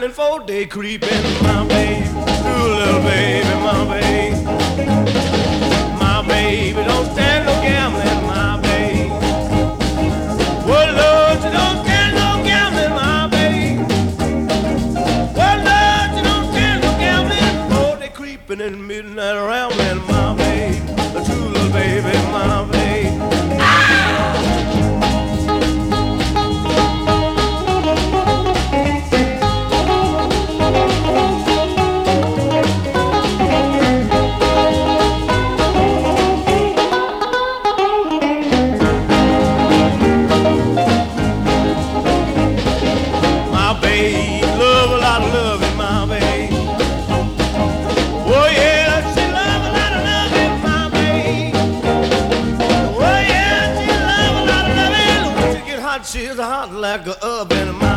before they creeping, my baby, ooh, little baby, my baby. My baby don't stand no gambling, my baby. Well, Lord, you don't stand no gambling, my baby. Well, Lord, you don't stand no gambling. Oh, they creeping in the midnight rambling, my baby. The true little baby, my baby. She's hot like an oven.